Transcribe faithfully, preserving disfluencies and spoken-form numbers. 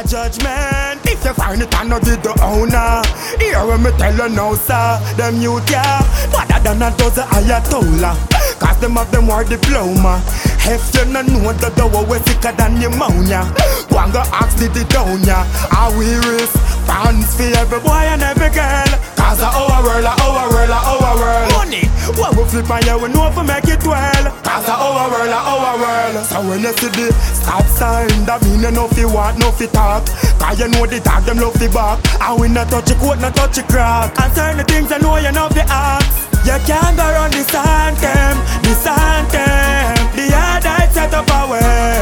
judgment. If you find it and not did the owner, hear when me tell you now, sir. Them youth, yeah, better than a dozen Ayatollah. Cause them have them war diploma. If you no know that the war was sicker than pneumonia, go and go ask the down ya. How we risk pants for every boy and every girl. Cause a our world, a our world, a our world. Money, what we flip on you, we know if we make it well. Cause a our world, a our world. So when you see the stop sign, that mean you know fi what, no fi talk. Cause you know the dog, them love fi back. And we not touch your coat, not touch your crack. And certain things I know you know fi ask. You can't go run this anthem, this anthem. The hard I set up a way.